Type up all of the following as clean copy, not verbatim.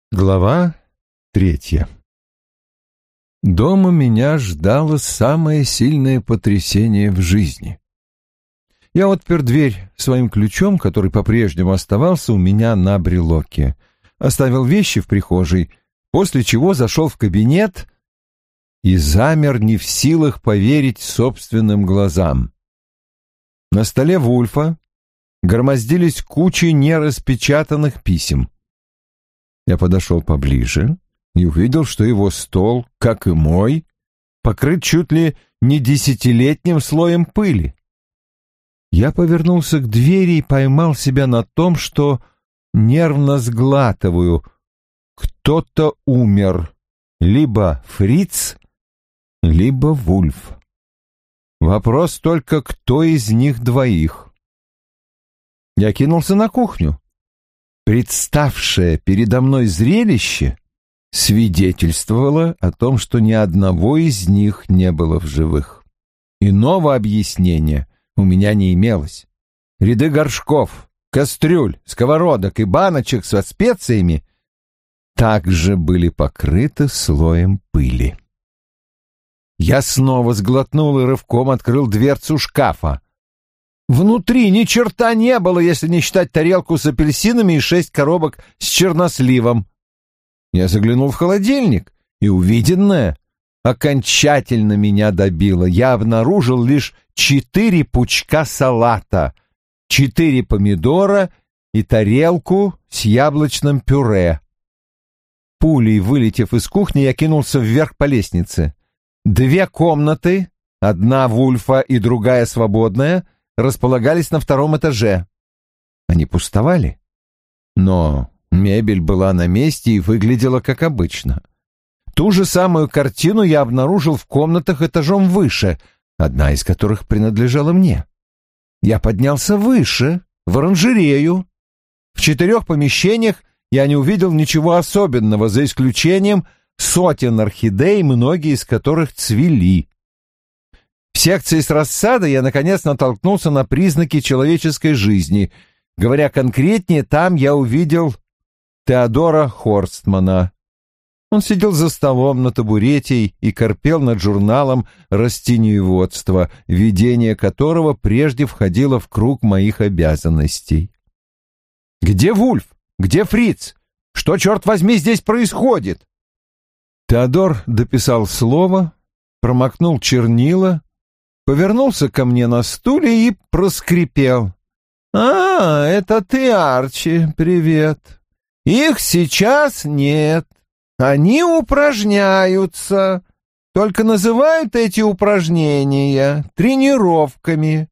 Глава 3. Дома меня ждало самое сильное потрясение в жизни. Я отпер дверь своим ключом, который по-прежнему оставался у меня на брелоке, оставил вещи в прихожей, после чего зашел в кабинет и замер, не в силах поверить собственным глазам. На столе Вульфа громоздились кучи нераспечатанных писем. Я подошел поближе и увидел, что его стол, как и мой, покрыт чуть ли не 10-летним слоем пыли. Я повернулся к двери и поймал себя на том, что нервно сглатываю. Кто-то умер. Либо Фриц, либо Вульф. Вопрос только, кто из них двоих. Я кинулся на кухню. Представшее передо мной зрелище свидетельствовало о том, что ни одного из них не было в живых. Иного объяснения у меня не имелось. Ряды горшков, кастрюль, сковородок и баночек со специями также были покрыты слоем пыли. Я снова сглотнул и рывком открыл дверцу шкафа. Внутри ни черта не было, если не считать тарелку с апельсинами и 6 коробок с черносливом. Я заглянул в холодильник, и увиденное окончательно меня добило. Я обнаружил лишь 4 пучка салата, 4 помидора и тарелку с яблочным пюре. Пулей вылетев из кухни, я кинулся вверх по лестнице. 2 комнаты, одна Вульфа и другая свободная, располагались на 2-м этаже. Они пустовали, но мебель была на месте и выглядела как обычно. Ту же самую картину я обнаружил в комнатах этажом выше, одна из которых принадлежала мне. Я поднялся выше, в оранжерею. В 4 помещениях я не увидел ничего особенного, за исключением сотен орхидей, многие из которых цвели. В секции с рассадой я, наконец, натолкнулся на признаки человеческой жизни. Говоря конкретнее, там я увидел Теодора Хорстмана. Он сидел за столом на табурете и корпел над журналом растениеводства, ведение которого прежде входило в круг моих обязанностей. «Где Вульф? Где Фриц? Что, черт возьми, здесь происходит?» Теодор дописал слово, промокнул чернила, повернулся ко мне на стуле и проскрипел. «А, это ты, Арчи, привет. Их сейчас нет. Они упражняются, только называют эти упражнения тренировками.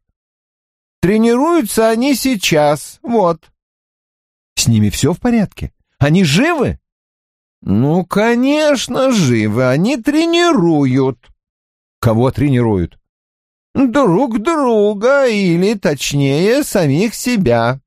Тренируются они сейчас, вот». «С ними все в порядке? Они живы?» «Ну, конечно, живы. Они тренируют». «Кого тренируют?» «Друг друга, или, точнее, самих себя.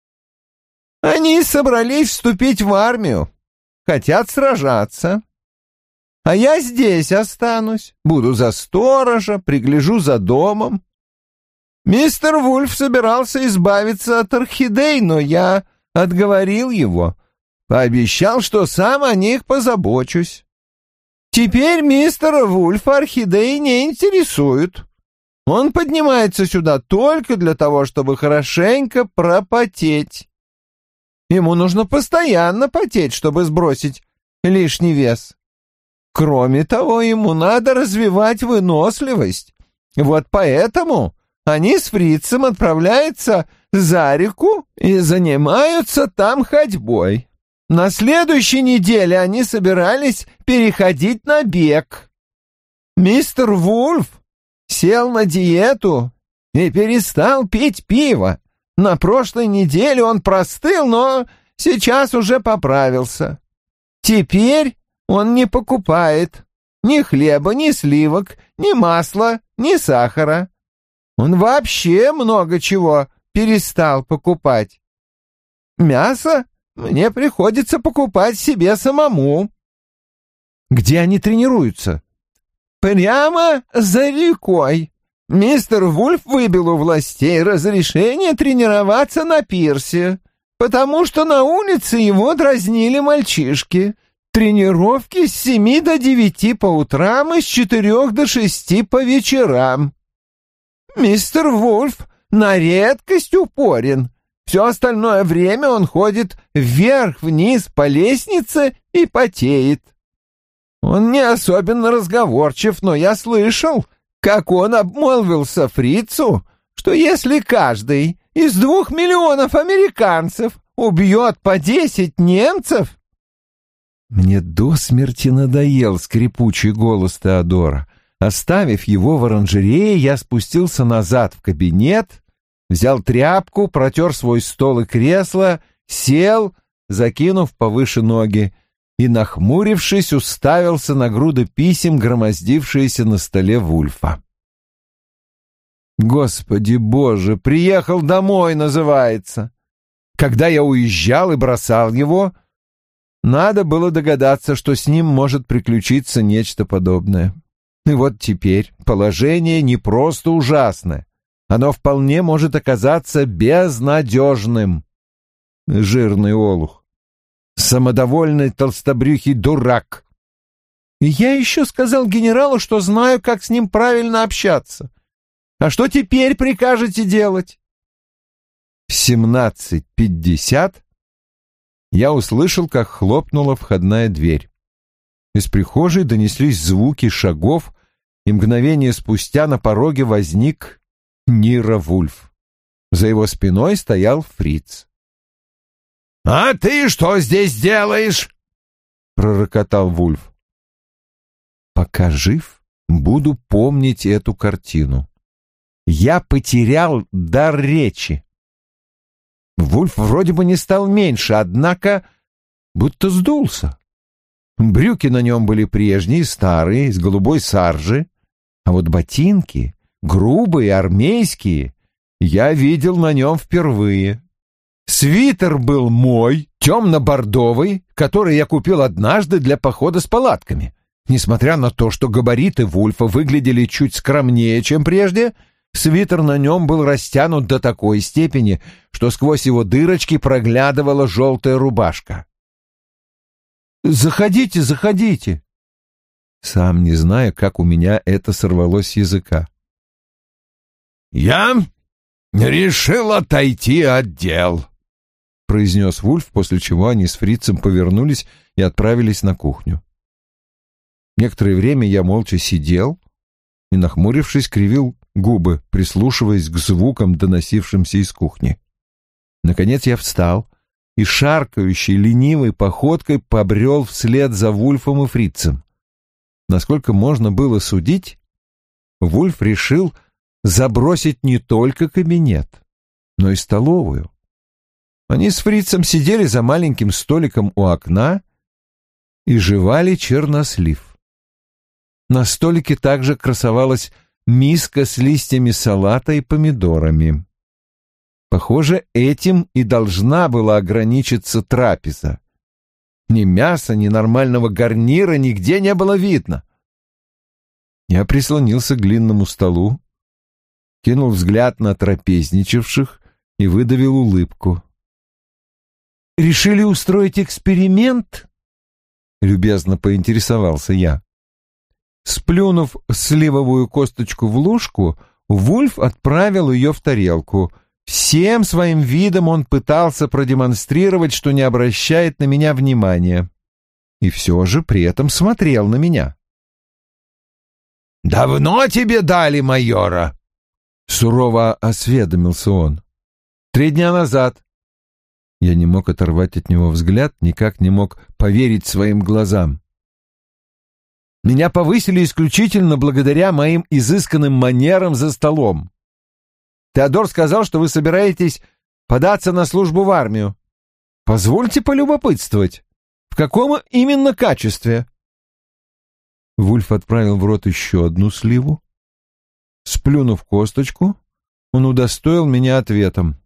Они собрались вступить в армию, хотят сражаться. А я здесь останусь, буду за сторожа, пригляжу за домом. Мистер Вульф собирался избавиться от орхидей, но я отговорил его, пообещал, что сам о них позабочусь. Теперь мистера Вульфа орхидеи не интересуют. Он поднимается сюда только для того, чтобы хорошенько пропотеть. Ему нужно постоянно потеть, чтобы сбросить лишний вес. Кроме того, ему надо развивать выносливость. Вот поэтому они с Фрицем отправляются за реку и занимаются там ходьбой. На следующей неделе они собирались переходить на бег. Мистер Вульф сел на диету и перестал пить пиво. На прошлой неделе он простыл, но сейчас уже поправился. Теперь он не покупает ни хлеба, ни сливок, ни масла, ни сахара. Он вообще много чего перестал покупать. Мясо мне приходится покупать себе самому». «Где они тренируются?» «Прямо за рекой. Мистер Вульф выбил у властей разрешение тренироваться на пирсе. потому что на улице его дразнили мальчишки. Тренировки с 7 до 9 по утрам и с 4 до 6 по вечерам. Мистер Вульф на редкость упорен. Все остальное время он ходит вверх-вниз по лестнице и потеет. Он не особенно разговорчив, но я слышал, как он обмолвился фрицу, что если каждый из 2 миллионов американцев убьет по 10 немцев... Мне до смерти надоел скрипучий голос Теодора. Оставив его в оранжерее, я спустился назад в кабинет, взял тряпку, протер свой стол и кресло, сел, закинув повыше ноги, и, нахмурившись, уставился на груды писем, громоздившиеся на столе Вульфа. «Господи Боже, приехал домой» называется. Когда я уезжал и бросал его, надо было догадаться, что с ним может приключиться нечто подобное. И вот теперь положение не просто ужасное, оно вполне может оказаться безнадежным. Жирный олух, самодовольный толстобрюхий дурак. И я еще сказал генералу, что знаю, как с ним правильно общаться. А что теперь прикажете делать? В 17:50 я услышал, как хлопнула входная дверь. Из прихожей донеслись звуки шагов, и мгновение спустя на пороге возник Ниро Вульф. За его спиной стоял фриц. «А ты что здесь делаешь?» — пророкотал Вульф. Пока жив, буду помнить эту картину. Я потерял дар речи. Вульф вроде бы не стал меньше, однако будто сдулся. Брюки на нем были прежние, старые, из голубой саржи, а вот ботинки, грубые, армейские, я видел на нем впервые. Свитер был мой, темно-бордовый, который я купил однажды для похода с палатками. Несмотря на то, что габариты Вульфа выглядели чуть скромнее, чем прежде, свитер на нем был растянут до такой степени, что сквозь его дырочки проглядывала желтая рубашка. «Заходите, заходите!» Сам не зная, как у меня это сорвалось с языка. «Я решил отойти от дел», — произнес Вульф, после чего они с фрицем повернулись и отправились на кухню. Некоторое время я молча сидел и, нахмурившись, кривил губы, прислушиваясь к звукам, доносившимся из кухни. Наконец я встал и шаркающей, ленивой походкой побрел вслед за Вульфом и фрицем. Насколько можно было судить, Вульф решил забросить не только кабинет, но и столовую. Они с фрицем сидели за маленьким столиком у окна и жевали чернослив. На столике также красовалась миска с листьями салата и помидорами. Похоже, этим и должна была ограничиться трапеза. Ни мяса, ни нормального гарнира нигде не было видно. Я прислонился к длинному столу, кинул взгляд на трапезничавших и выдавил улыбку. «Решили устроить эксперимент?» — любезно поинтересовался я. Сплюнув сливовую косточку в ложку, Вульф отправил ее в тарелку. Всем своим видом он пытался продемонстрировать, что не обращает на меня внимания. И все же при этом смотрел на меня. «Давно тебе дали майора?» — сурово осведомился он. 3 дня назад. Я не мог оторвать от него взгляд, никак не мог поверить своим глазам. Меня повысили исключительно благодаря моим изысканным манерам за столом. Теодор сказал, что вы собираетесь податься на службу в армию. Позвольте полюбопытствовать, в каком именно качестве?» Вульф отправил в рот еще одну сливу. Сплюнув косточку, он удостоил меня ответом.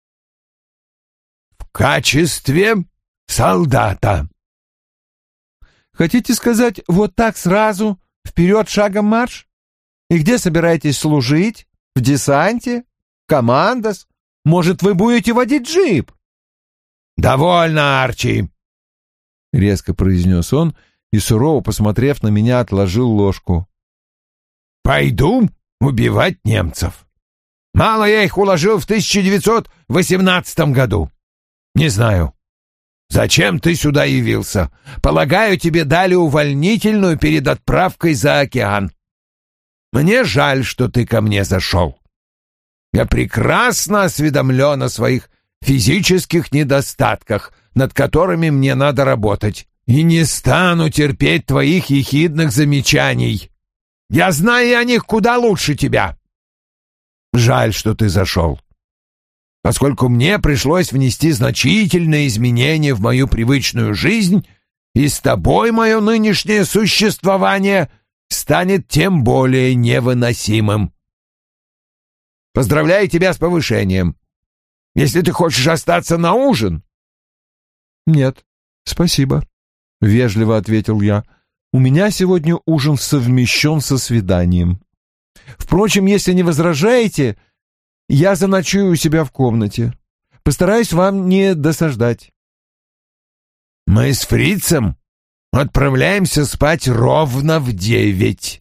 «В качестве солдата». «Хотите сказать, вот так сразу, вперед шагом марш? И где собираетесь служить? В десанте? Командос? Может, вы будете водить джип?» «Довольно, Арчи!» — резко произнес он и, сурово посмотрев на меня, отложил ложку. «Пойду убивать немцев. Мало я их уложил в 1918 году. Не знаю, зачем ты сюда явился. Полагаю, тебе дали увольнительную перед отправкой за океан. Мне жаль, что ты ко мне зашел. Я прекрасно осведомлен о своих физических недостатках, над которыми мне надо работать, и не стану терпеть твоих ехидных замечаний. Я знаю о них куда лучше тебя. Жаль, что ты зашел, поскольку мне пришлось внести значительные изменения в мою привычную жизнь, и с тобой мое нынешнее существование станет тем более невыносимым. Поздравляю тебя с повышением. Если ты хочешь остаться на ужин...» «Нет, спасибо», — вежливо ответил я. «У меня сегодня ужин совмещен со свиданием. Впрочем, если не возражаете, я заночую у себя в комнате. Постараюсь вам не досаждать». «Мы с фрицем отправляемся спать ровно в 9».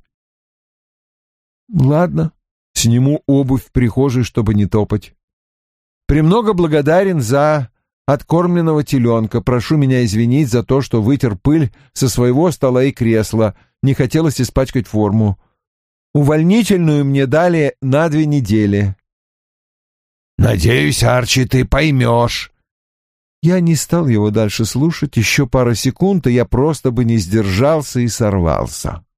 «Ладно, сниму обувь в прихожей, чтобы не топать. Премного благодарен за откормленного теленка. Прошу меня извинить за то, что вытер пыль со своего стола и кресла. Не хотелось испачкать форму. Увольнительную мне дали на 2 недели». «Надеюсь, Арчи, ты поймешь». Я не стал его дальше слушать. Еще пара секунд, и я просто бы не сдержался и сорвался.